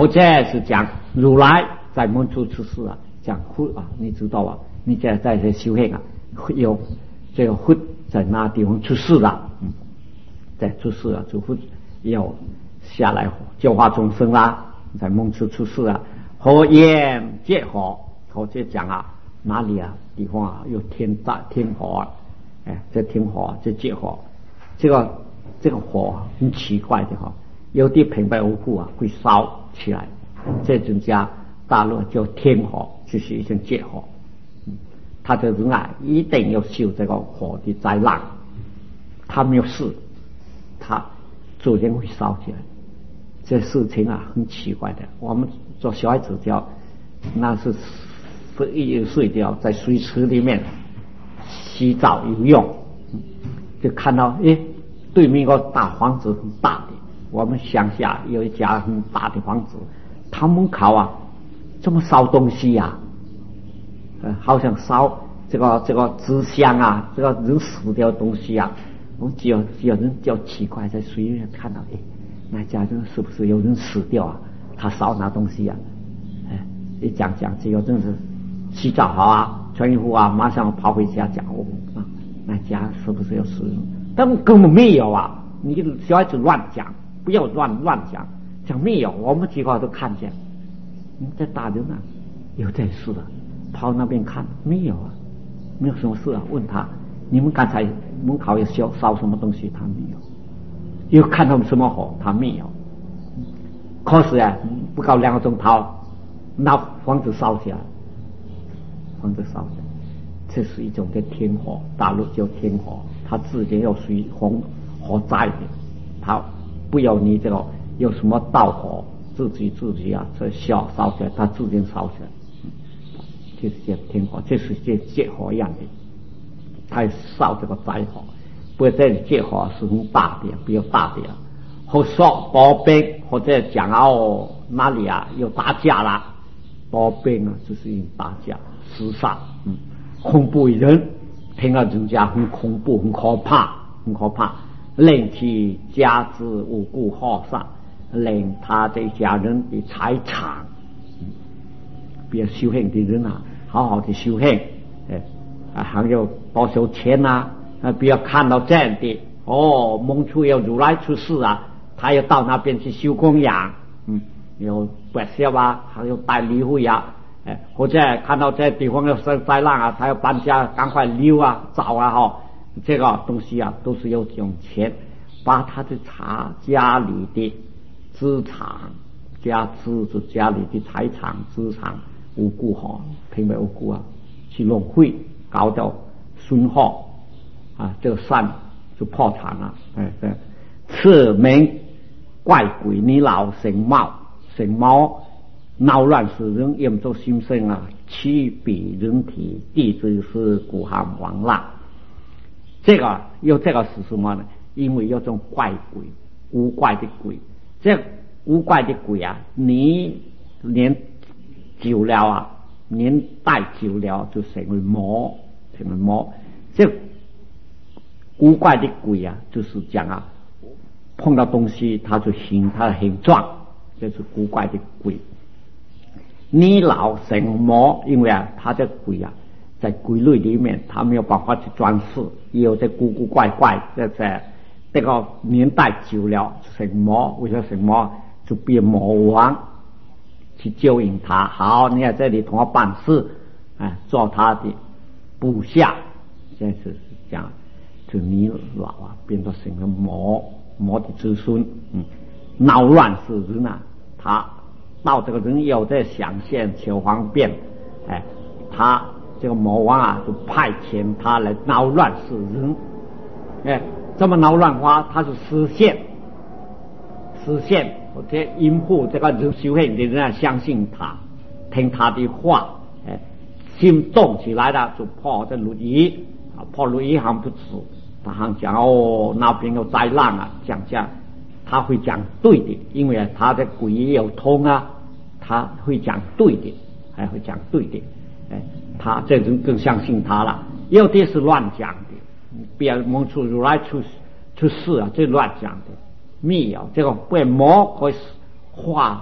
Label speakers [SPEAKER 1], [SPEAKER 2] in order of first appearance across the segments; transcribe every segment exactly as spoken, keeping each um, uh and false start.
[SPEAKER 1] 或者是讲如来在蒙处出世啊，讲佛啊，你知道啊？你在在这修行啊，有这个佛在那地方出世了，嗯，在出世啊，就佛要下来教化众生啦，在蒙处出世啊，火焰界火，或者讲啊，哪里啊地方啊有天大天火啊，哎，这天火这界火，这个这个火很奇怪的哈，有的平白无故啊会烧起来，这种家大陆叫天火，就是一种界火。他这人啊，一定要受这个火的灾难，他没有事，他昨天会烧起来。这事情啊，很奇怪的。我们做小孩子叫，那是一岁掉在水池里面洗澡游泳，就看到诶，对面一个大房子很大的，我们乡下有一家很大的房子，他门口啊，这么烧东西呀、啊？呃，好像烧这个这个纸箱啊，这个人死掉的东西啊，我们只有只有人就奇怪，在水里面看到，哎，那家人是不是有人死掉啊？他烧那东西啊，哎，一讲讲，只有真是洗澡好啊，穿衣服啊，马上跑回家讲，哦，啊，那家是不是有死人？但根本没有啊！你小孩子乱讲，不要乱乱讲，讲没有，我们几个都看见，你在打人啊，有这事的。跑那边看没有啊，没有什么事啊。问他，你们刚才门口有烧烧什么东西？他没有。又看到什么火？他没有。可是啊，不到两个钟头，那房子烧起来，房子烧起来，这是一种的天火，大陆叫天火，它自己要属于红火灾的，它不要你这个有什么道火，自己自己啊，这烧烧起来，它自己烧起来。就是这天火，这是这界火一样的，它烧这个灾火。不过这里界火是很大的，比较大的。或说暴兵，或者讲哦哪里啊有打架啦，暴兵啊就是打架厮杀，嗯，恐怖人，听了人家很恐怖，很可怕，很可怕，令其家之无故耗散，令他这家人的财产。比如修行的人啊，好好的修行，哎，啊，还有多少钱啊？啊，不要看到这样的哦，蒙处有如来出世啊，他要到那边去修供养，嗯，有白色啊，还有带礼会啊，哎，或者看到这地方要生灾难啊，他要搬家，赶快溜啊，走啊，哈，这个东西啊，都是要用钱，把他的茶家里的资产，家资是家里的财产资产。无辜哈，平白无故啊，去浪费，搞到损耗啊，这个山就破产了。哎哎，此名怪鬼，你老神冒神冒，闹乱世人，严重心生啊，其比人体，地之是古行亡浪。这个有这个是什么呢？因为有种怪鬼，无怪的鬼。这无怪的鬼啊，你连久了啊，年代久了就成为魔，成为魔。这古怪的鬼啊，就是讲啊，碰到东西它就形它的形状，这是古怪的鬼。你老成魔，因为啊，它这鬼啊，在鬼类里面，它没有办法去装饰，也有这古古怪怪，这在这个年代久了成魔，为了成魔就变魔王。去救引他，好，你在这里同我办事，哎，做他的部下。现在是讲，就你老啊，变作成了魔魔的子孙，嗯，闹乱世人啊，他到这个人有在想象求方便，哎，他这个魔王啊，就派遣他来闹乱世人，哎，这么闹乱话，他是实现，实现。或者因护这个人修行的人啊，相信他，听他的话，哎，心动起来了，就破这律仪啊，破律仪还不止，他还讲哦，那边有灾难啊，讲讲，他会讲对的，因为他的鬼也有通啊，他会讲对的，还会讲对的，哎，他这人更相信他了。有的是乱讲的，不要蒙处如来出出世啊，这乱讲的。没有这个被魔会化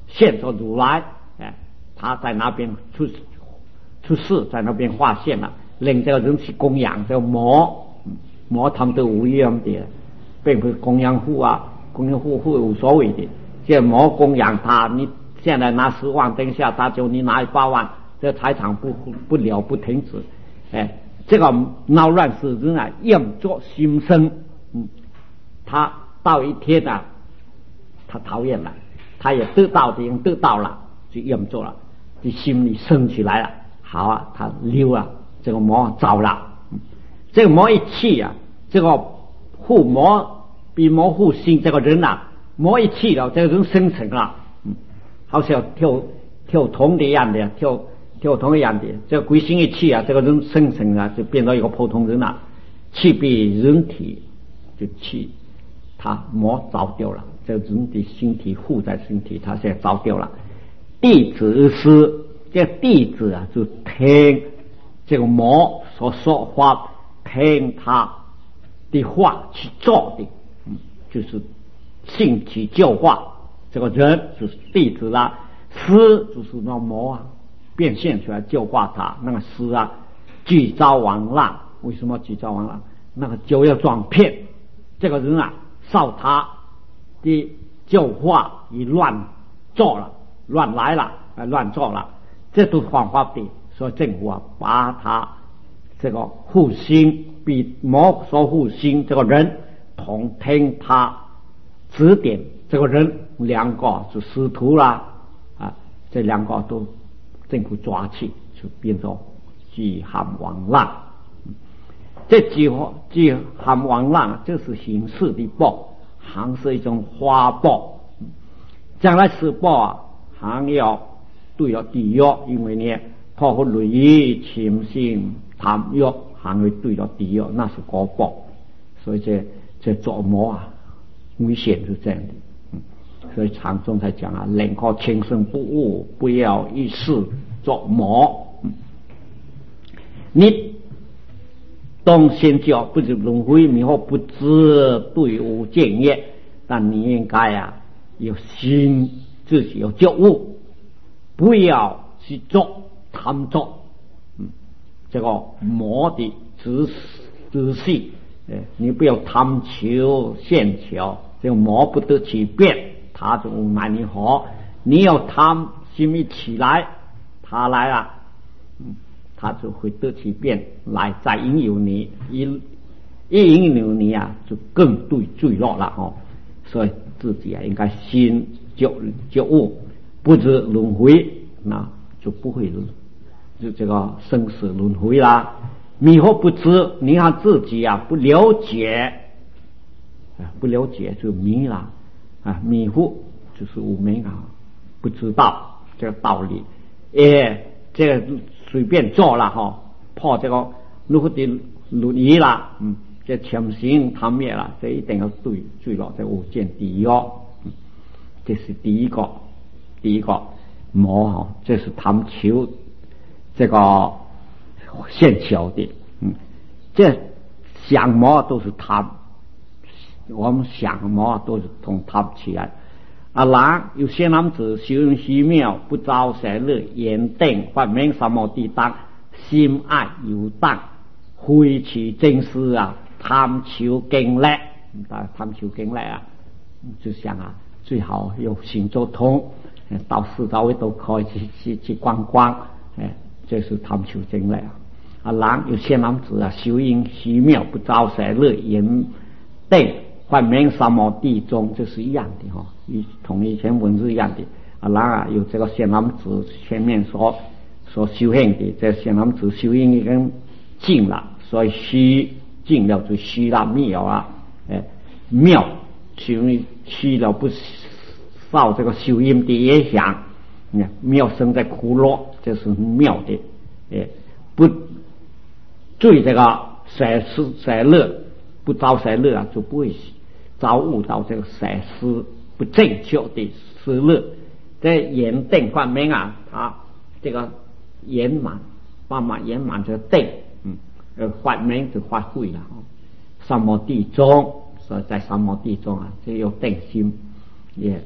[SPEAKER 1] 现着如来，哎，他在那边出出世，在那边化现了，令这个人去供养这个魔，魔他们都无样的，并不是供养户啊，供养户户无所谓的，这魔供养他，你现在拿十万，等一下他就你拿八万，这财产不不了不停止，哎，这个闹乱世人啊，应作心生，嗯，他到一天啊，他讨厌了，他也得到的，得到了，就应做了，就心里生起来了。好啊，他溜了，这个魔走了，嗯，这个魔一去啊，这个护魔比魔护心这个人啊，魔一去了，这个人生成了，嗯，好像跳跳铜的一样的，跳跳铜一样的，这个鬼心一去啊，这个人生成啊，就变成一个普通人了，气比人体就气，他魔着掉了，这个人的身体护在身体，他现在着掉了。弟子是这弟子啊，就听这个魔所说话，听他的话去做的，嗯，就是信其教化。这个人就是弟子啦，师就是那魔啊，变现出来教化他。那个师啊，聚招王浪，为什么聚招王浪？那个就要撞骗这个人啊，受他的教化已乱做了，乱来了，乱做了。这都方法的，所以政府啊，把他这个护心比魔所护心这个人同听他指点，这个人两个是师徒啦啊，这两个都政府抓去，就变成聚含王浪。这聚聚含王浪，这是形式的报，还是一种花报。将来施报啊，还要对了地狱，因为呢，破坏伦理、侵性、贪欲，还会对了地狱，那是果报。所以这这做魔啊，危险是这样的。嗯，所以禅宗才讲啊，宁可轻生不悟，不要一世做魔。嗯，你当先教不是轮回，迷惑不知对无见业，但你应该啊有心，自己有觉悟。不要去做贪做，嗯，这个魔的仔仔细，呃，你不要贪求现求，这个魔不得其变，他就无奈你何。你要贪心一起来，他来了，嗯，他就会得其变来再引诱你，一一引诱你啊，就更对坠落了哦。所以自己啊，应该心觉觉悟。不知轮回，那就不会就这个生死轮回啦。迷惑不知，你看自己啊不了解，啊不了解就迷了啊，迷惑就是无明啊，不知道这个道理，哎，这个随便做了哈，破这个如何的律仪啦，嗯，这潜行贪灭了，这一定要对坠落在无间地狱，嗯，这是第一个。第一个魔哈，这是贪求这个现求的，嗯，这想魔都是贪，我们想魔都是从贪起来。啊，然有些男子修行虚妙，不招舍乐，言定发明三摩地当，心爱游荡，挥其真思啊，贪求经历，贪求经历啊，就想啊，最好有行作通。到四周围都可以去去去观光，哎，这是贪求经历啊。啊，然有些男子啊，修行虚妙，不招舍乐，言定发明三摩地中，这是一样的哈，与同以前文字一样的。啊，然啊有这个些男子前面所所修行的，这些男子修行已经尽了，所以虚尽了就虚了妙啊，哎，妙修虚了不受这个修因的影响，你看妙生在苦乐，这是妙的，哎，不对这个舍施舍乐，不招舍乐啊，就不会遭悟到这个舍施不正确的施乐。这圆定方面啊，它这个圆满，慢慢圆满这个定，嗯，呃，发明就发挥了。三摩地中，所以在三摩地中啊，这有定心也。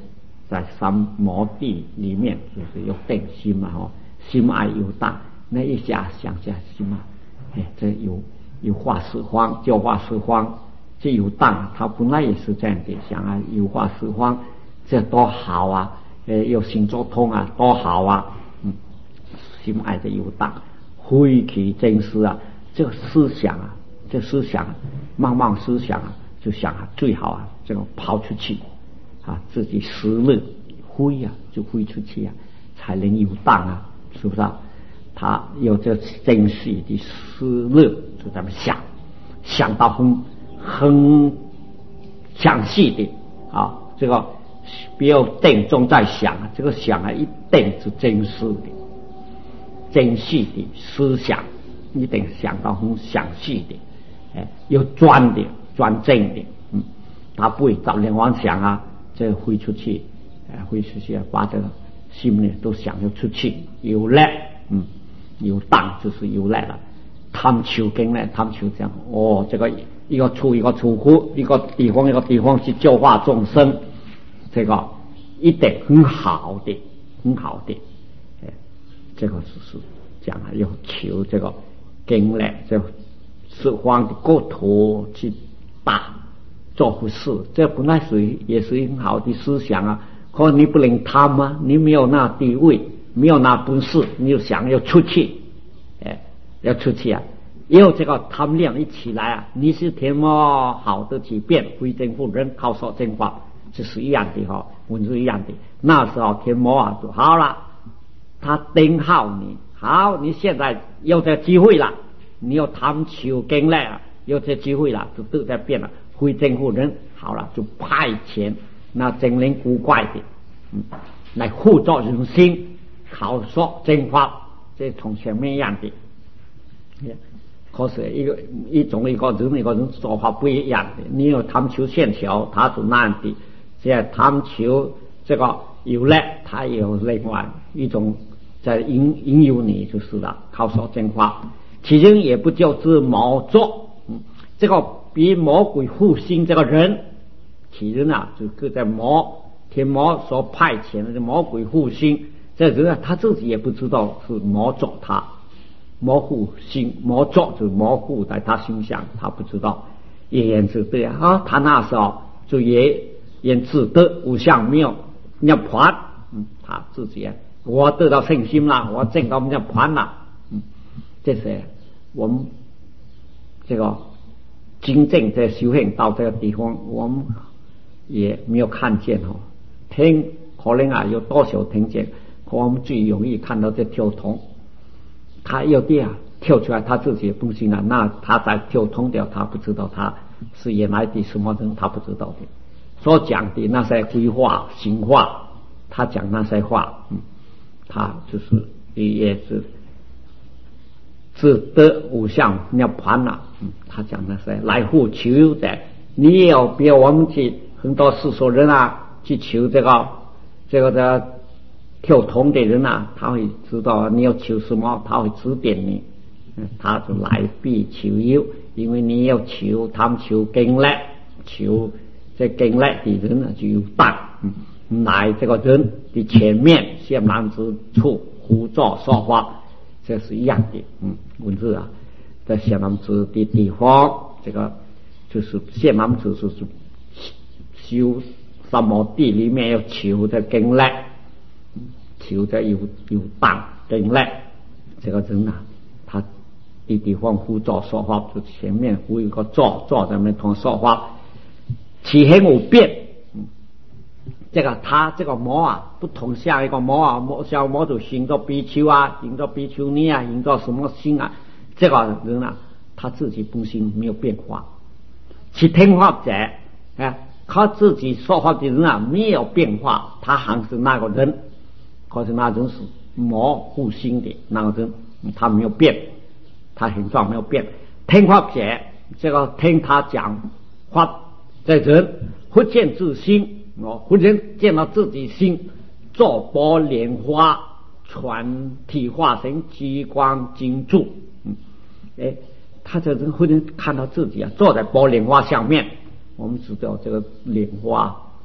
[SPEAKER 1] 在三摩地里面就是有定心嘛，哦，心爱有大，那一下想下心嘛，哎，这有有化四方，教化四方，这有大，他本来也是这样子想啊，有化四方，这多好啊，呃，有心作通啊，多好啊，嗯，心爱的有大，挥其真思啊，这个思想啊，这思想、啊，慢慢思想啊，就想啊，最好啊，这个抛出去。啊，自己实乐挥啊，就挥出去啊，才能有当啊，是不是啊？他有这真实的实乐，就这么想，想到很很详细的啊，这个不要定重在想啊，这个想啊，一定是真实的、真细的思想，一定想到很详细的，哎，有专的、专正的，嗯，他不会照连妄想啊。这挥出去，呃，挥出去，把这个心呢都想要出去，有赖，嗯，有当就是有赖了。贪求跟呢，贪求这样，哦，这个一个处一个处户，一个地方一个地方去教化众生，这个一定很好的，很好的，哎，这个就是讲啊，要求这个跟呢，这四方的国土去打。做护士，这本来是也是很好的思想啊。可你不能贪啊，你没有那地位，没有那本事，你就想要出去，哎，要出去啊！有这个贪量一起来啊，你是天魔好的起变，非正妇人靠说真话，这是一样的哈、哦，文是一样的。那时候天魔啊，就好了，他盯好你，好，你现在有这机会了，你要贪求更来啊，有这机会了，就都在变了。非正妇人好了，就派遣那精灵古怪的，嗯，来护助人心，考说真话，这从前面一样的。可是一个一种一个人一个人做法不一样的，你有贪求线条，他是那样的；这贪求这个有赖，他也有另外一种在引引诱你就是了，考说真话，其实也不叫自魔作，嗯，这个。比魔鬼护心这个人，其人啊，就各在魔天魔所派遣的魔鬼护心，这人啊，他自己也不知道是魔作他，魔护心，魔作就是魔护在他心上，他不知道，也言之对啊，他那时候就也言自得无相妙涅槃，嗯，他自己啊，我得到圣心了，我证到涅槃了，嗯，这是我们这个。真正在修行到这个地方，我们也没有看见哦。听可能啊有多少听见，可我们最容易看到这跳通，他有的啊跳出来，他自己也不信啊。那他在跳通掉，他不知道他是原来的什么人，他不知道的。所讲的那些规划、行话，他讲那些话，嗯，他就是也是。自得无相涅槃了，嗯，他讲的是来护求的，你也要不要忘记很多世俗人啊，去求这个这个的跳通的人啊，他会知道你要求什么，他会指点你，嗯，他就来必求有，因为你要求他们求更来，求这更来的人呢就有当，嗯，来这个人的前面先难之处胡作说话。这是一样的，嗯，文字啊，在谢南子的地方，这个就是谢南子是修三摩地里面要求的更来，求的有有当更来，这个人啊，他的地方胡作说话，就前面胡一个作作在那同说话，起行无变。这个他这个魔啊，不同像一个魔啊，魔像魔就行着比丘啊，行着比丘尼啊，行着什么心啊，这个人啊，他自己本心没有变化。其听话者，哎，他自己说话的人啊，没有变化，他还是那个人，可是那人是魔护心的那个人，他没有变，他形状没有变。听话者，这个听他讲话，这人忽见自心。我忽然见到自己心坐波莲花，全体化成激光金柱，嗯，哎，他这人忽然看到自己啊坐在波莲花下面。我们知道这个莲花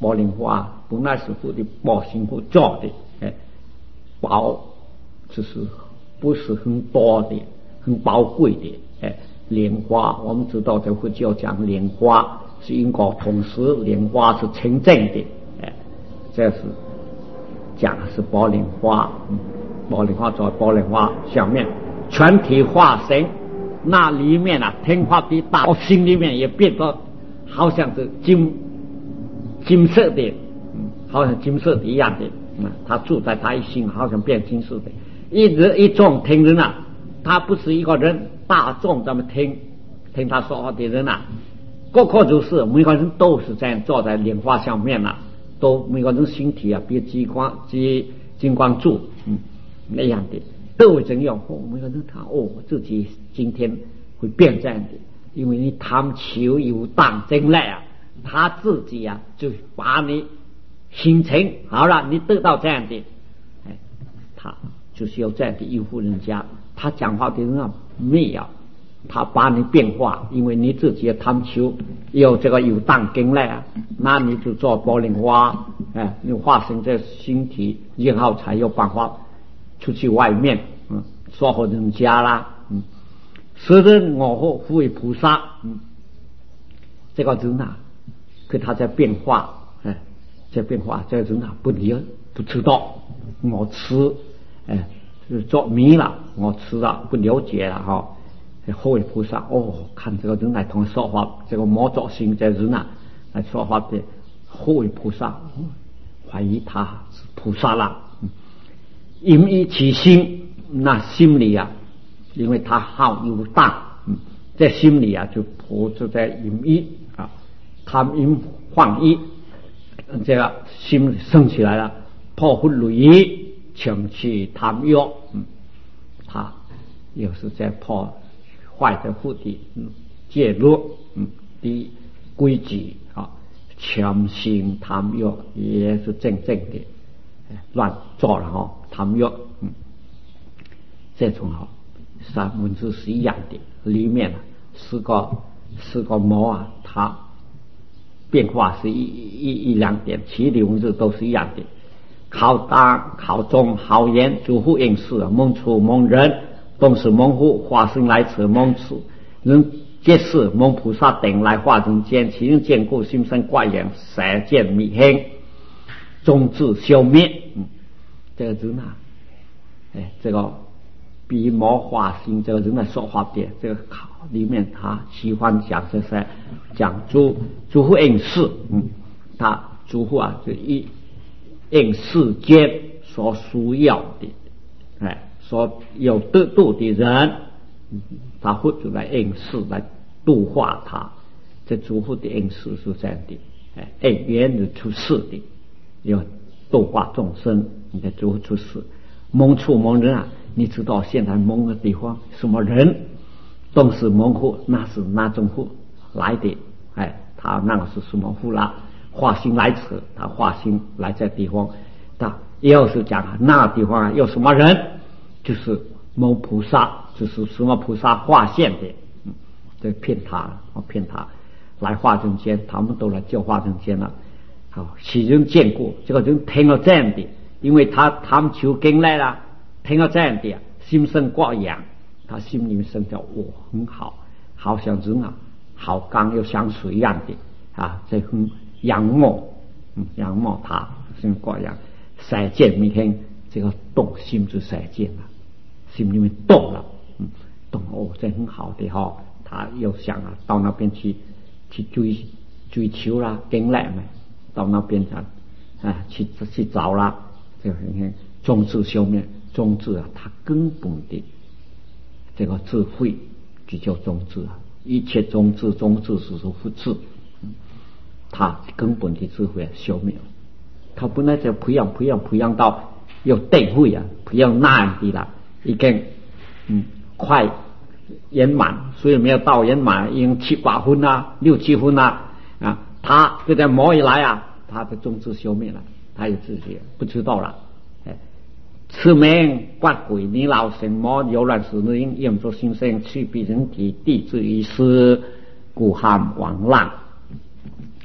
[SPEAKER 1] 宝莲花本来是佛的宝心佛造的，哎，宝就是不是很多的、很宝贵的，哎，莲花我们知道在佛教讲莲花是因果同时，莲花是清净的，哎，这是讲的是宝莲花，嗯，宝莲花在宝莲花下面全体化身，那里面啊，天花的大心里面也变得好像是金金色的，嗯，好像金色的一样的，嗯，他住在他一心，好像变金色的。一直一众听人啊，他不是一个人，大众这么听听他说话的人啊，个个就是每个人都是这样坐在莲花上面啊，都每个人身体啊，比金光金金光柱，嗯，那样的都会这样。哦，每个人看哦，自己今天会变这样的，因为你贪求有当真来啊。他自己啊，就把你心情好了，你得到这样的，哎，他就是有这样的依附人家。他讲话的人啊，没有，他把你变化，因为你自己的贪求有这个有当根来啊，那你就做宝莲花，哎，你化身这身体，然后才有办法出去外面，嗯，说和人家啦，嗯，是人我后复为菩萨，嗯，这个人啊。可他在变化，哎，在变化，这个人啊不理不知道，我吃，哎，就是做迷了，我吃了不了解了哈。后为菩萨，哦，看这个人来同说话，这个魔作性这人啊来说话的后为菩萨，怀疑他是菩萨了，因一起心，那心里啊，因为他好有当，嗯，在心里啊就菩就在隐一。贪淫妄意，这个心升起来了，破坏雷，强去贪欲，嗯，他又是在破坏的目的，嗯，介入，嗯，的规矩啊，强行贪欲也是真正的乱做了哈，贪欲，嗯，这种哈三文字是一样的，里面四个四个魔啊，它。变化是一一一两点，其余文字都是一样的。考当、考中、好言、主妇应事、蒙处、蒙人、动是蒙户、化身来此、蒙处、人皆是蒙菩萨等来化人间，其人见故心生怪言，色见迷黑，终至消灭。嗯，这个人啊，哎，这个比魔化心这个人来说话的这个考里面，他喜欢讲这些讲诸诸乎应事，嗯，他诸乎啊就一应世间所需要的，哎，所有得度的人，他会就来应事来度化他。这诸乎的应事是这样的，哎，应缘是出世的，要度化众生，你的诸乎出世。蒙处蒙人啊，你知道现在蒙的地方什么人？都是蒙户，那是哪种户来的？哎，他那个是什么户啦？化心来此，他化心来这地方，他要是讲那个地方啊有什么人，就是某菩萨，就是什么菩萨化现的，嗯，这骗他，我骗他来化人间，他们都来教化人间了。好，喜人见过这个人听了这样的，因为他他们求经来了，听了这样的，心生挂仰。他心里面生叫我很好，好像人啊，好刚又像水一样的啊，这很仰慕，嗯，仰慕他，生挂仰，色见明天这个动心就色见了，心里面动了，嗯，动哦，这很好的哈、哦，他又想啊，到那边去去追追求啦，跟来嘛，到那边啊啊去去找啦，这个你看终至消灭，终至啊，他根本的。这个智慧就叫中智啊，一切中智，中智是说不智，他根本的智慧消灭了。他本来就培养培养培养到有定慧啊，培养那样的啦，已经嗯快圆满，所以没有到圆满，已经七八分啊，六七分啊啊，他就在魔一来啊，他的中智消灭了，他也自己不知道了。此名八鬼，你老神魔有乱时因应作心生，去彼人体，地之于斯，故喊王浪。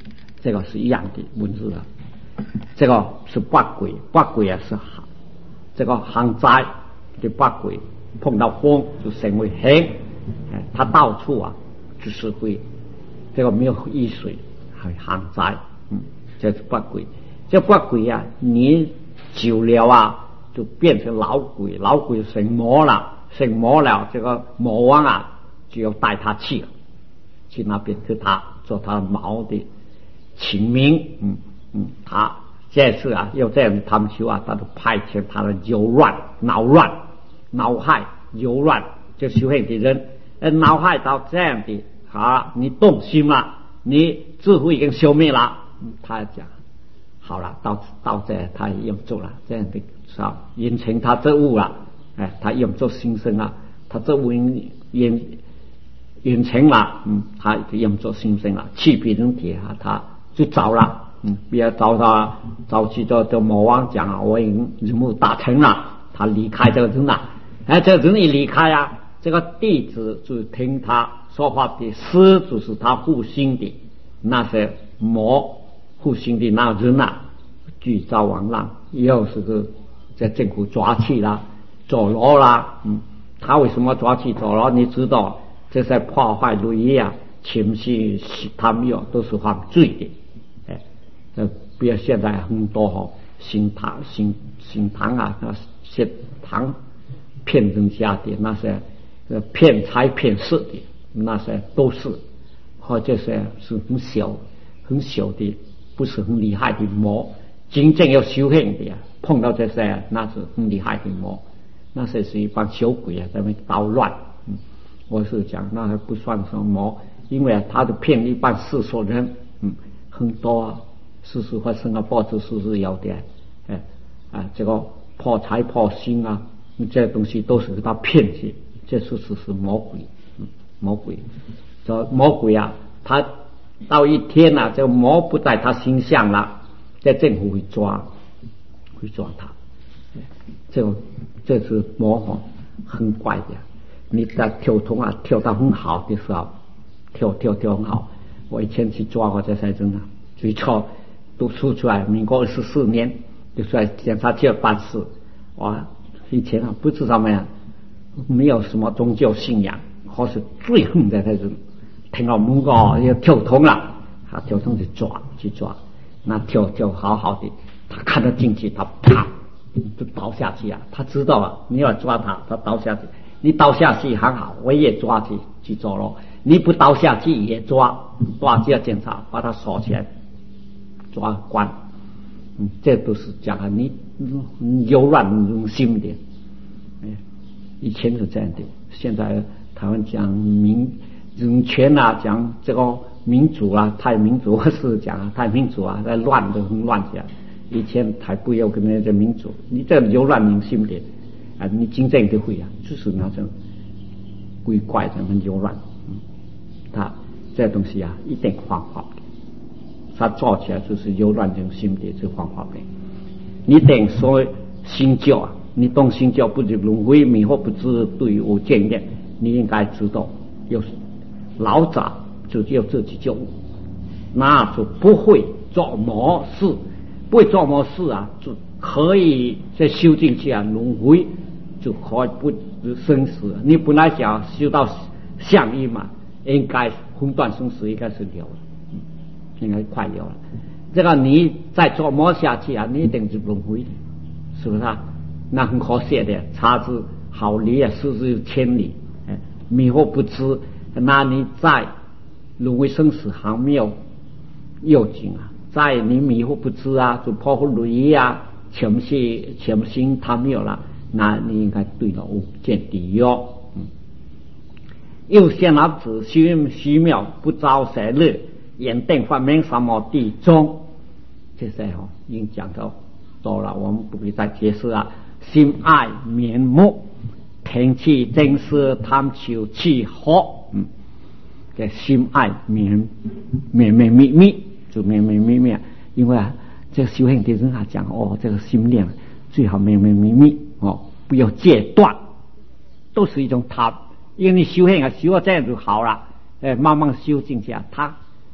[SPEAKER 1] 这个是一样的文字啊。这个是八鬼，八鬼啊是这个旱灾的八鬼，碰到风就成为黑，哎，它到处啊就是会这个没有雨水，还旱灾，嗯，这是八鬼。这八鬼啊，你久了啊，就变成老鬼，老鬼成魔了，成魔了，这个魔王啊就要带他去了，去那边给他做他毛的秦明，嗯嗯，他这次啊要这样他们求啊，他就派遣他的柔乱、恼乱、恼害、柔乱，就修行的人，呃，恼害到这样的，好，你动心了，你智慧已经消灭了，嗯、他讲好了，到到这他也用做了这样的，是吧？引成他这物了，哎，他用做心生啊，他这物引引引成了，嗯，他用做心生了，去别人底下他就走了。嗯，不要找他找去做做魔王讲啊，我已经任务达成了，他离开这个人了。哎，这个人一离开啊，这个弟子就听他说话的师，就是他护心的那些魔护心的那人啊，聚招亡浪，又是个在政府抓去了，坐牢了。嗯，他为什么抓去坐牢？你知道，这些破坏律仪啊，情绪他们有都是犯罪的。呃，比如现在很多哈，新堂、新新堂啊，那些堂骗人家的那些，呃，骗财骗色的那些都是，或者是是很小、很小的，不是很厉害的魔。真正要修行的，碰到这些那是很厉害的魔，那些是一帮小鬼啊，在那捣乱。嗯，我是讲那还不算什么魔，因为他就骗一般世俗人，嗯，很多啊。事实发生啊，报纸是是有的，哎啊，这个破财破心啊，这些东西都是给他骗去，这是是是魔鬼，嗯，魔鬼，这魔鬼啊，他到一天啊，这个魔不在他心上了，在政府会抓，会抓他，这个这是魔哈，很怪的。你在跳通啊，跳到很好的时候，跳跳跳很好，我以前去抓过这些人啊，最初。读书出来，民国二十四年就出来检察局办事。哇，以前啊不知道么呀，没有什么宗教信仰，或是最恨的那人，听到门口要跳通了，他跳通去抓去抓，那跳跳好好的，他看得进去，他啪就倒下去啊！他知道啊，你要抓他，他倒下去，你倒下去很好，我也抓去去做咯。你不倒下去也抓，抓就要检查，把他锁起来。抓关，嗯，这都是讲啊，你你柔软人心的，哎，以前是这样的，现在台湾讲民人权啊，讲这个民主啊，太民主，我是讲啊，太民主啊，在乱的很乱起来。以前还不要跟那个民主，你这柔软人心的啊，你真正的会啊，就是那种鬼怪的很柔软，嗯，他这东西啊，一定方法。他做起来就是柔软人心的这方法的。你等说新教啊，你懂新教不是轮回迷惑不知对我见验，你应该知道，有老早就有这几教，那就不会做魔事，不会做魔事啊，就可以在修进去啊，轮回就可以不生死。你本来想修到相依嘛，应该分段生死应该是了。应该快有了，这个你再琢磨下去啊，你一定是轮回的，是不是啊？那很可惜的，差之毫厘啊，失之千里，哎，迷惑不知，那你在轮回生死还没有要紧啊，在你迷惑不知啊，就破坏律仪啊，潜心潜心他没有了，那你应该对了无间地狱。嗯，又现老子虚虚妙不招谁乐。眼定发明什么地中，这些哦已经讲到多了，我们不必再解释了。心爱面目，天气真是贪求气候，嗯，这心爱面面面秘密，就面面秘密，因为啊，这个修行的人啊讲哦，这个心念最好面面秘密哦，不要戒断，都是一种贪，因为你修行啊，修到这样就好了，哎，慢慢修进去啊，他。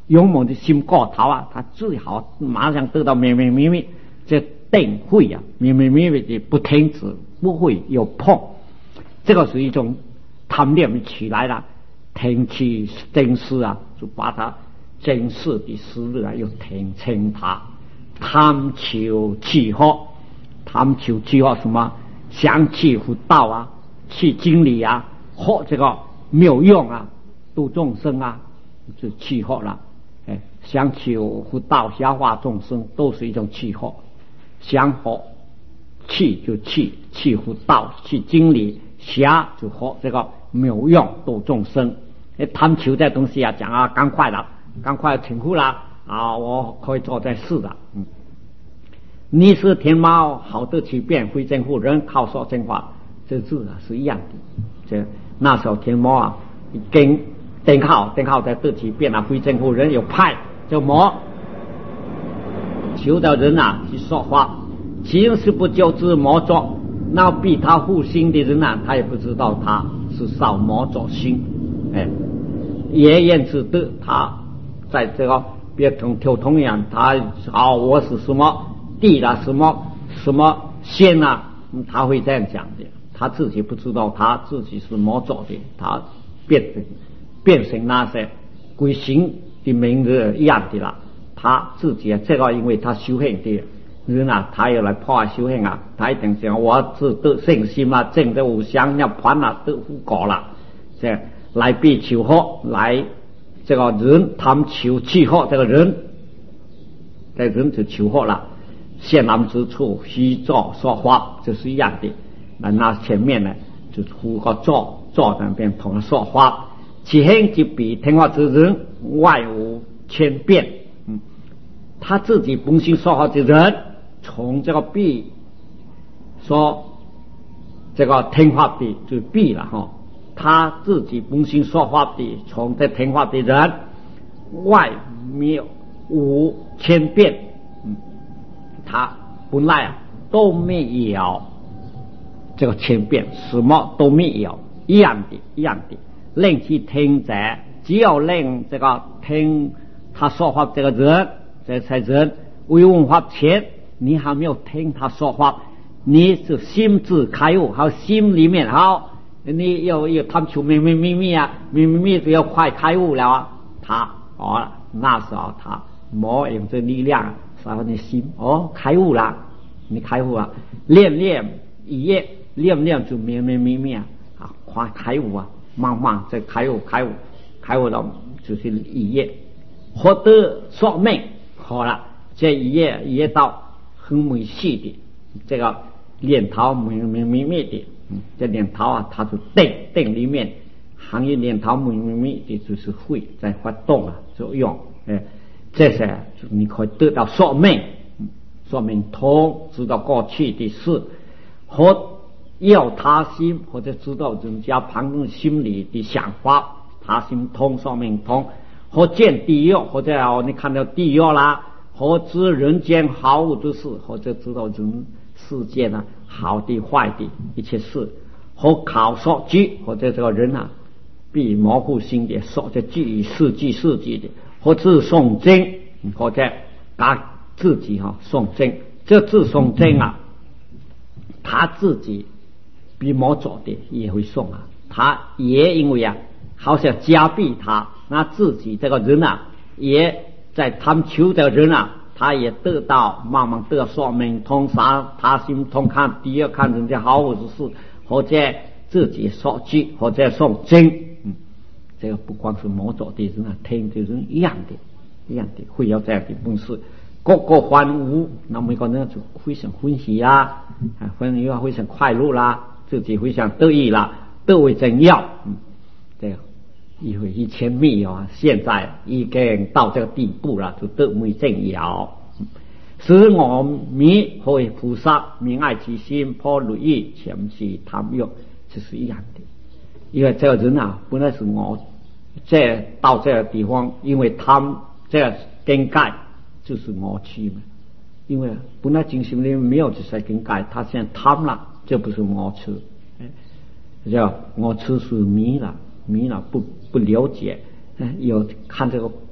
[SPEAKER 1] 勇猛的心过头啊，他最好马上得到明明秘密，这定会啊，明明秘密的不停止，不会有碰。这个是一种贪念起来了，停起真事啊，就把他真事的思虑啊，又停清他。贪求气候，贪求气候什么？想去辅导啊，去经理啊，或这个没有用啊，度众生啊，就气候了。哎，想求辅导消化众生，都是一种气候。想好去就去，去辅导，去经理。侠就和这个没有用度众生，贪求这东西啊，讲啊，赶快了，赶快挺苦了啊，我可以做这事的。嗯，你是天猫，好得其变，非正乎人，靠说真话，这字啊是一样的。这那时候天猫啊，跟顶靠顶靠在得其变啊，非正乎人有派就魔求的人啊去说话，其实不就知魔作。那比他护心的人啊，他也不知道他是少魔作心，哎，也因此的他在这个别同跳同样，他好我是什么地啦，什么什么仙啊，他会这样讲的，他自己不知道他自己是魔作的，他变变成那些鬼神的名字一样的了，他自己这个因为他修行的。人啊，他要来破坏修行啊，他一定想我是得信心啊，正的无相要盘啊，得福果了，这来必求好，来这个人贪求气好，这个人这人就求好了，现难之处须作说话，就是一样的。那那前面呢，就胡个做做那边同说话，其行即比听话之人，外无千变。嗯，他自己本性说话的人。从这个必说这个听话的就必了哈，他自己本性说话的，从这听话的人外没有无千变，嗯，他本来啊都没有这个千变，什么都没有，一样的，一样的。令其听者，只有令这个听他说话这个人，这才人为文化前。你还没有听他说话，你是心智开悟，还有心里面好，你有有贪求秘密秘密啊，秘密秘密要快开悟了啊，他哦那时候他没有这力量，然后你心哦开悟了，你开悟了，练练一夜，练练就秘密秘密啊，快开悟啊，慢慢再开悟开悟开悟了就是一夜，获得说命好了，这一夜一夜到。很美细的这个念头明明明灭的，嗯，这念头啊，它就定定里面，行业念头明明灭的就是会在发动啊作用，哎，这些你可以得到说明，嗯，说明通知道过去的事，或要他心或者知道人家旁人心里的想法，他心通说明通，或见地狱或者哦你看到地狱啦。或知人间好恶之事，或者知道人世间啊好的坏的一切事，或考说句，或者这个人啊必模糊心的说这句事迹事迹的，或自诵经，或者把自己哈、啊、诵经，这自诵经啊，他自己比模做的也会诵啊，他也因为啊好像加倍他，那自己这个人啊也。在贪求的人啊，他也得到慢慢得说明通杀他心通看第二看人家好恶之事，或者自己说句或者诵经，嗯，这个不光是魔做的人啊，听的人一样的，一样的会有这样的本事，个个欢呼，那每个人就非常欢喜啊，啊，非常非常快乐啦，自己非常得意啦，得为真要，嗯，这样。因为以前没有啊，现在已经到这个地步了，就得为正要。使我弥会菩萨明爱其心，破如意，前期贪欲，这是一样的。因为这个人啊，本来是我这到这个地方，因为贪这个境界就是我去嘛。因为本来精神里没有这些境界，他现在贪了，这不是我吃，叫我吃是迷了。迷了不不了解，有看这个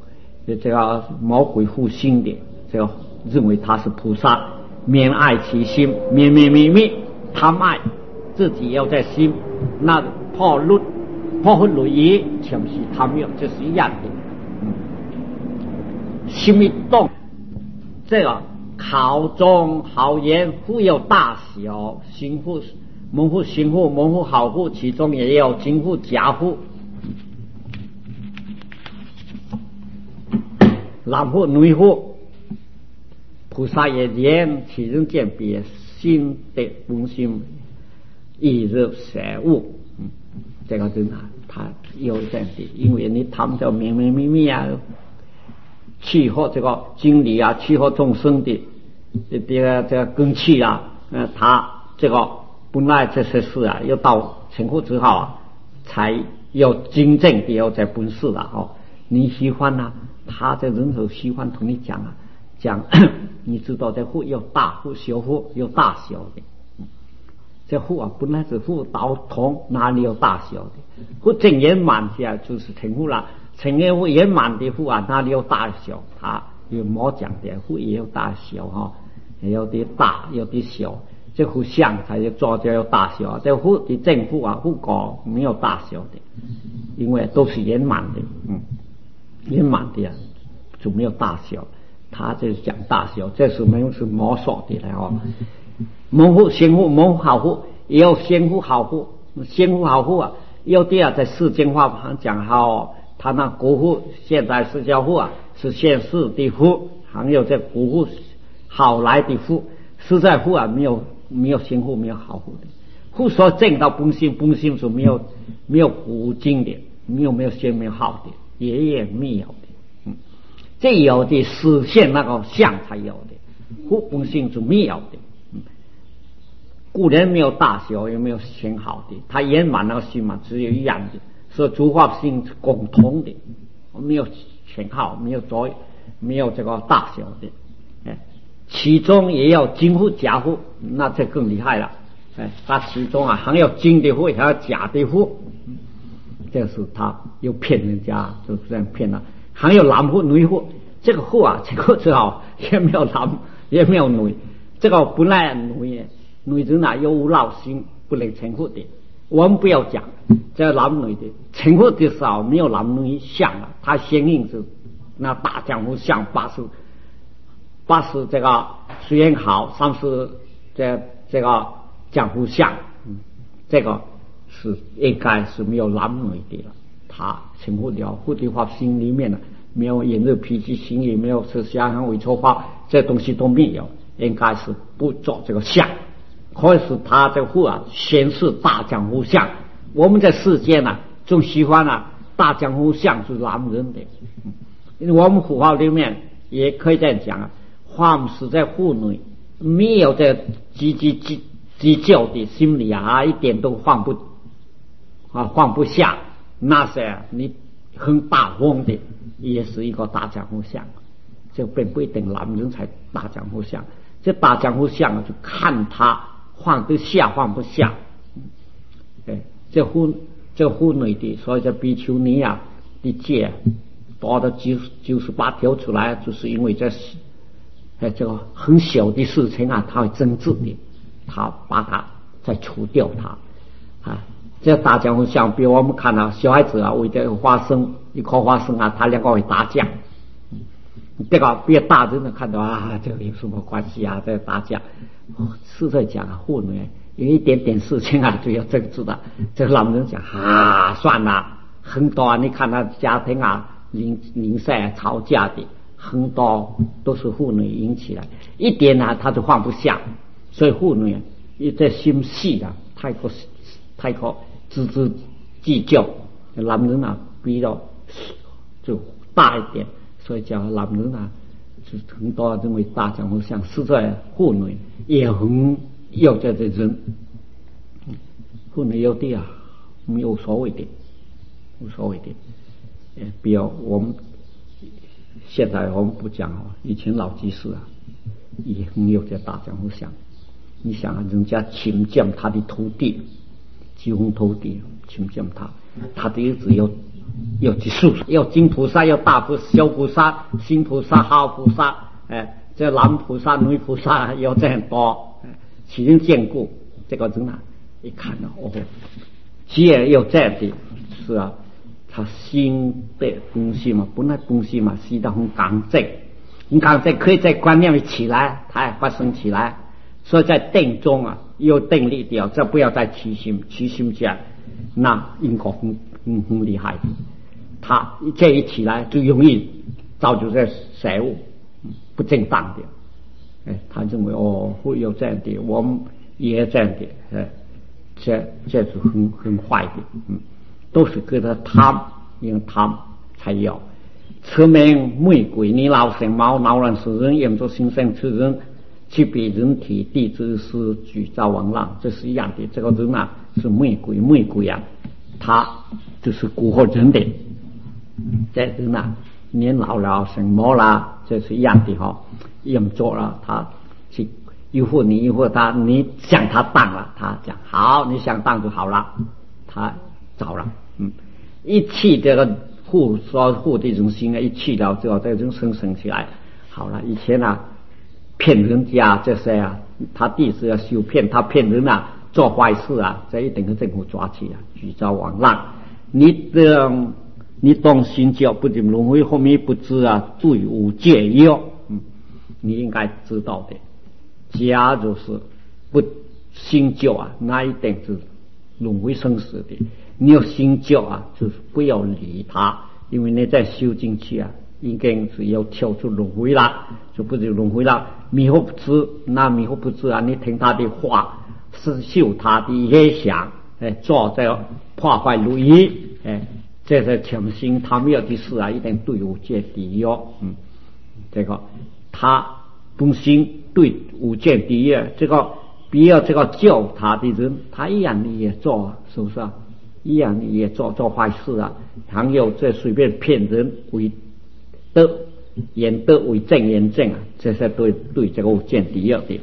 [SPEAKER 1] 这这个魔鬼护心的，这个认为他是菩萨，免爱其心，灭灭灭灭贪爱自己要在心，那破律破坏律仪，全是贪欲，这是一样的。嗯，心一动，这个口中好言，富有大小，行富蒙富行富蒙富好富，其中也有精富假富。男富女富，菩萨也言其人见别，心得本心，亦入舍物。嗯，这个人啊，他有这样的，因为你谈到明明秘密啊，契合这个经理啊，契合众生的这个这个根器啊，呃，他这个本来这些事啊，要到成佛之后啊，才有真正的有这本事了哦。你喜欢啊，他这人头喜欢同你讲啊，讲你知道这富有大富小富有大小的，这富啊本来是富到同，哪里有大小的？富正圆满下就是成富了，成圆满的富啊，哪里有大小？他有莫讲的富也有大小哈，有的大有的小，这富相才有做就有大小，这富的正富啊富高没有大小的，因为都是圆满的，嗯。圆满的呀，就没有大小。他这是讲大小，这是没有是魔说的了哦。蒙富先富蒙富好富，也有先富好富，先富好富啊，有的啊在世间话旁讲好，他那国富现在世教富啊是现世的富，还有这国富好来的富，实在富啊没有没有先富没有好富的，富所证到本心，本心是没有没有古今的，没有没有先没有好的。也也没有的，嗯，这有的实现那个相才有的，富本性是没有的，嗯，故人没有大小，也没有先好的，他圆满那个心嘛，只有一样的，所以诸法性是共同的，没有先好，没有左，没有这个大小的，哎，其中也有真富假富，那这更厉害了，哎，他其中啊还有真的富，还有假的富。这是他又骗人家，就这样骗了。还有男富女富，这个富啊，这个只好也没有男也没有女，这个本来女女人啊有无老心，不能成佛的。我们不要讲这个男女的成佛的时候没有男女相啊，他相应是那大丈夫相八十八十这个虽然好，三十这这个丈夫相，嗯，这个。是应该是没有男女的了，他成佛了，佛的话心里面呢没有炎热脾气，心里没有是想想伪错法，这东西都没有，应该是不做这个相。可是他这佛啊，显示大丈夫相。我们在世间呢、啊，总喜欢啊大丈夫相是男人的，因为我们佛法里面也可以这样讲啊，凡是在妇女没有这积极计计较的心理啊，一点都放不。啊，放不下那些你很大方的，也是一个大丈夫相。这并不一定男人才大丈夫相，这大丈夫相就看他放得下放不下。哎，这妇这妇女的，所以这比丘尼啊的戒多的九九十八条出来，就是因为这哎这个很小的事情啊，他会争执的，他把它再除掉它啊。这大丈夫相，比如我们看到、啊、小孩子啊，为这个花生一颗花生啊，他两个会打架。这个比大人呢看到啊，这个有什么关系啊？这个打架，哦、是在讲啊，妇女有一点点事情啊就要争执的。这个男人讲啊，算了，很多啊，你看他家庭啊，邻邻舍啊吵架的很多都是妇女引起来，一点呢、啊、他就放不下，所以妇女一在心细啊，太过太过。斤斤计较，男人啊比较就大一点，所以讲男人啊，就很多认为大丈夫相，实在妇女也很有这个人，妇女有的啊没有所谓的，无所谓的，呃，比如我们现在我们不讲哦，以前老居士啊也很有这大丈夫相，你想啊，人家请教他的徒弟。几乎徒弟请教他，他的儿子有有几数，有金菩萨，有大菩萨、小菩萨、新菩萨、好菩萨，哎，这男菩萨、女菩萨有这很多，其人见过。这个人啊，一看到哦，既然有这样的，是啊，他新的东西嘛，本来东西嘛，是的很刚正，很刚正，可以在观念里起来，它也发生起来。所以在定中啊，有定力掉，这不要再起心，起心讲，那因果很很很厉害的。他这一起来就容易造就这财物不正当的。哎，他认为哦会有这样的，我们也这样的，哎，这这是很很坏的，嗯，都是跟他贪，因为贪才有。此名玫瑰，你老神毛恼人使人眼着心生此人。去比人体地之师举造王浪，这是一样的。这个人啊是玫瑰，玫瑰啊，他就是蛊惑人的。这人啊年老了生毛了，这是一样的哈。用做了，他去诱惑你，诱惑他，你想他当了，他讲好，你想当就好了，他找了，嗯，一气这个护说护的人心啊，一气了之后，这人生生起来，好了，以前啊。骗人家这些啊，他弟子要修骗，他骗人啊，做坏事啊，这一定跟政府抓起啊，举招王浪。你的你懂心教，不仅轮回后面不知啊，对无解药，嗯，你应该知道的。假如是不心教啊，那一定是轮回生死的。你有心教啊，就是不要理他，因为你在修进去啊。应该是要跳出轮回了，就不是轮回了。迷惑不知，那迷惑不知啊！你听他的话，是受他的影响，哎，做这破坏如意，哎，这是强行他没有的事啊，一定对无间地狱，嗯，这个他本心对无间地狱，这个必要这个教他的人，他一样的也做，是不是啊？一样的也做做坏事啊，还有这随便骗人为。德言德为正言正啊，这是对对这个无间地狱的。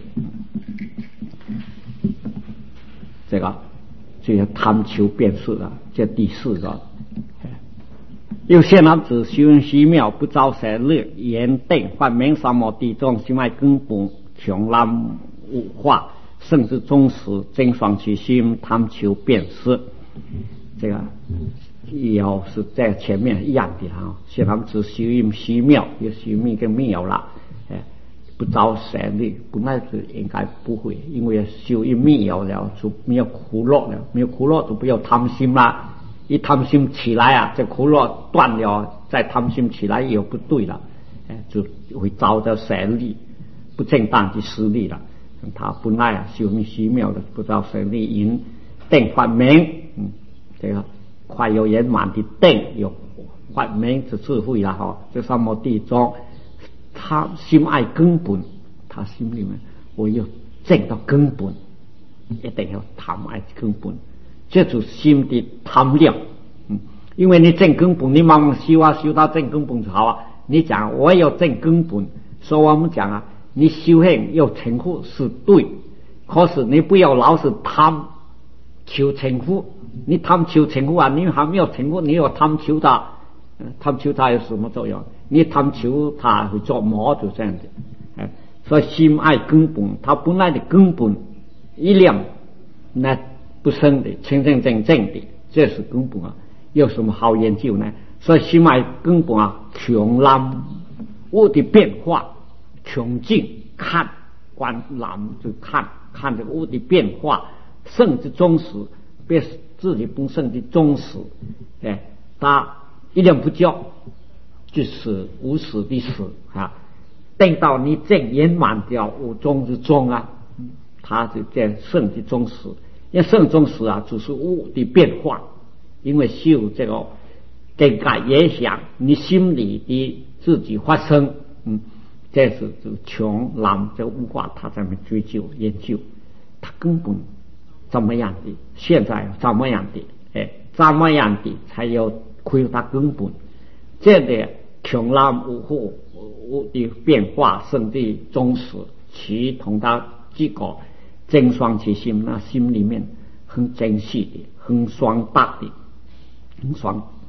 [SPEAKER 1] 这个这个贪求变事啊，这第四个。有些男子修行虚妙，不招舍乐，言定幻明三摩地中，心脉根本穷难无化，甚至终时真爽其心，贪求变事。这个。要是在前面一样的哈，像他们只修因虚妙，有虚密跟妙了，哎，不着神力，本来是应该不会，因为修因妙了就没有苦乐了，没有苦乐就不要贪心啦，一贪心起来啊，这苦乐断了，再贪心起来又不对了，哎，就会遭到神力不正当的失利了。他本来啊修因虚妙的，不着神力因定幻明，嗯，这个。快有圆满的定，有幻明之智慧了哈。这三摩地中，他心爱根本，他心里面我要正到根本，一定要贪爱根本，这就是心的贪量。嗯，因为你正根本，你慢慢修啊，修到正根本就好啊。你讲我要正根本，所以我们讲啊，你修行要成佛是对，可是你不要老是贪求成佛。你贪求成佛啊，你还没有成佛，你又贪求他，贪求他有什么作用？你贪求他会做魔，就这样子。哎，所以心爱根本，他本来的根本一量那不生的，清清正正的，这是根本啊。有什么好研究呢？所以心爱根本啊，穷难物的变化，穷尽看观难就看看这个物的变化，甚至终始。别自己本身的忠实，哎，他一念不教，就是无始的始啊。等到你正圆满掉无中之中啊，他就在圣的忠实。因为圣忠实啊，只是物的变化，因为修这个更改影响你心里的自己发生，嗯，这是就穷难这物化，他在那追究研究，他根本。怎么样的？现在怎么样的？哎，怎么样的才有恢复它根本？这个穷难无惑无的变化，甚至忠实，其同他这个真爽其心，那心里面很珍惜的，很爽大的，很爽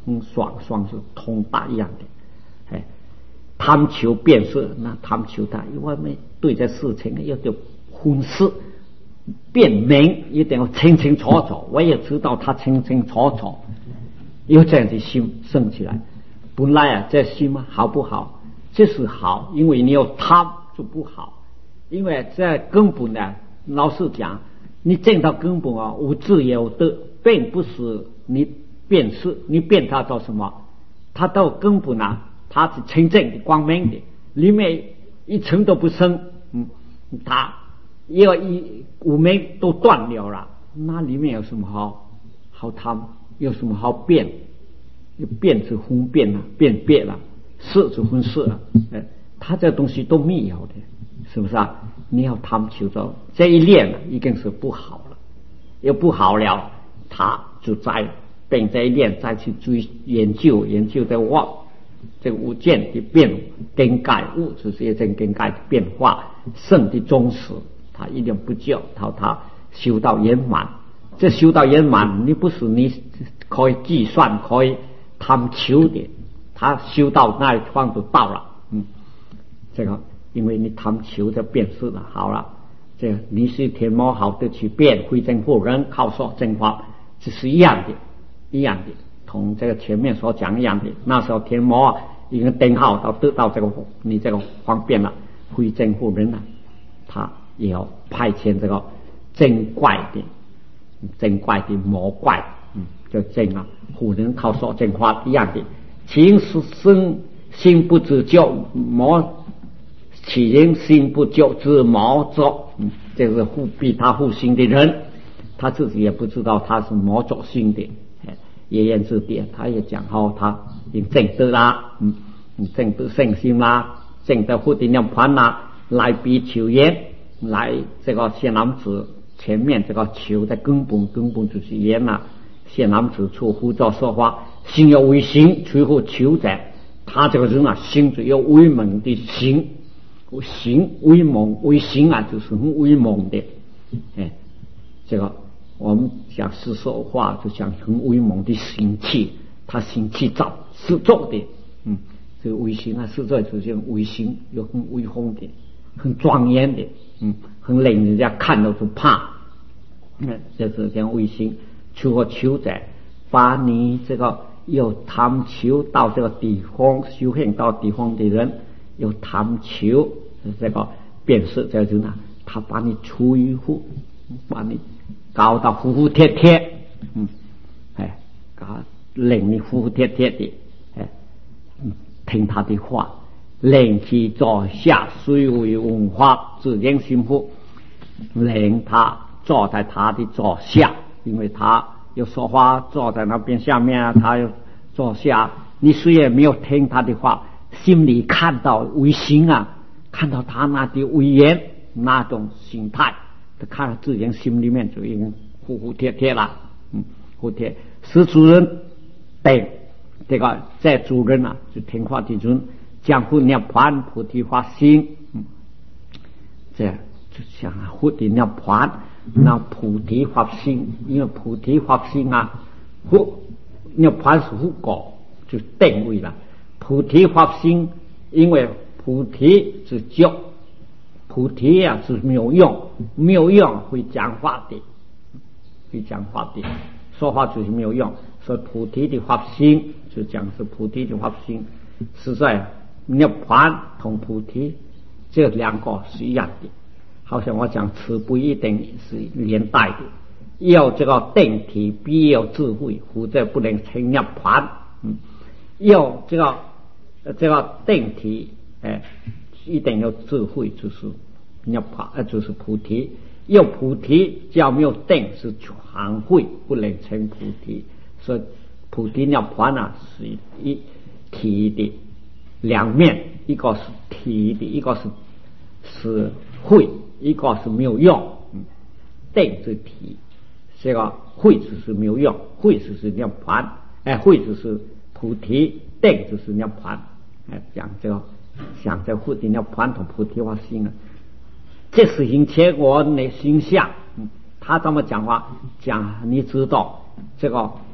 [SPEAKER 1] 很爽，爽是通达一样的。哎，贪求变色，那贪求它因为没对这事情要就分析辨明，一定要清清楚楚。我也知道他清清楚楚，有这样的心生起来。本来啊，这心嘛好不好？这是好，因为你有贪就不好。因为在根本呢，老实讲，你见到根本啊，无自有得，并不是你辨识，你辨它做什么？它到根本啊，它是清净的、光明的，里面一层都不生，嗯，它要一五明都断了了，那里面有什么好好贪？有什么好辨？辨是分辨了，辨别了，色是分色了，哎，它这东西都没有的，是不是啊？你要贪求着这一念了，已经是不好了，又不好了，他就在并这一念再去追研究研究这物这个物件的变更改，物质这些正更改的变化，圣的宗旨，他一定不救，他他修到圆满。这修到圆满，你不是你可以计算可以贪求的，他修到那一方就到了。嗯，这个因为你贪求就变识了，好了，这个你是天魔好的去变慧正护人靠说正法，这是一样的，一样的，同这个前面所讲一样的。那时候天魔已经登号到得到这个你这个方便了，慧正护人了，他也要派遣这个正怪的正怪的魔怪，嗯，就正啊，护人靠说正法一样的。情是生心不知救魔，其人心不救知魔作，嗯，这是护逼他护心的人，他自己也不知道他是魔作心的。也言之点，他也讲好，他已经证得啦，嗯，证得圣心啦，证得护的念盘啦，来比求言，来这个谢男子前面这个求的根本根本就是言啦。谢男子处胡造说话，心要为行，随后求者，他这个人啊，心就要威猛的行，行威猛为行啊，就是很威猛的，哎，这个。我们讲世说话就讲很威猛的行气，他行气造是做的，嗯，这个威行啊，是做就是威行，有很威风的，很庄严的，嗯，很令人家看到就怕，嗯，这是讲威行。求和求者，把你这个有贪求到这个地方修行到地方的人，有贪求这个辨识这个人啊，他把你出于乎，把你搞到服服帖帖，嗯，哎，搞令你服服帖帖的，哎，嗯，听他的话，令其坐下，虽为文化，自然幸福，令他坐在他的座下，因为他有说话，坐在那边下面，他又坐下，你虽然没有听他的话，心里看到威信啊，看到他那的威严，那种心态。他看了自己心里面就已经服服帖帖了，嗯，服帖。使主人对这个在主人啊，就听话的人，将护念盘菩提发心，嗯，这就想护的念盘，那菩提发心，因为菩提发心啊，护念盘是护果，就定位了。菩提发心，因为菩提是教。菩提啊是没有用，没有用会讲话的，会讲话的，说话就是没有用。所以菩提的发心就讲是菩提的发心，实在涅槃同菩提这两个是一样的。好像我讲此不一定是连带的，要这个定体必要智慧，否则不能成涅槃。嗯，要这个这个定体，哎。一定要智慧，就是涅槃，呃，就是菩提。要菩提，只要没有定，是全慧，不能成菩提。所以菩提涅槃啊，是一体的两面，一个是体的，一个是是慧，一个是没有用。嗯，定是体，这个慧就是没有用，慧就是涅槃，哎，慧就是菩提，定就是涅槃，哎，讲这个。想在护定要传统菩提发心啊，这是引切我的形象。嗯，他这么讲话，讲你知道这个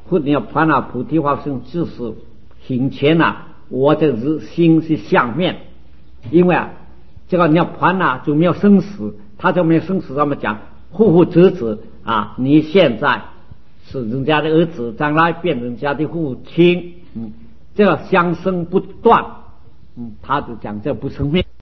[SPEAKER 1] 或者要盘啊，菩提化生就是行前啊，我这是心是相面，因为啊，这个你要盘啊就没有生死，他就没有生死，这么讲，户户侄子啊，你现在是人家的儿子，将来变人家的父亲，嗯，这个相生不断，嗯，他就讲这不生灭。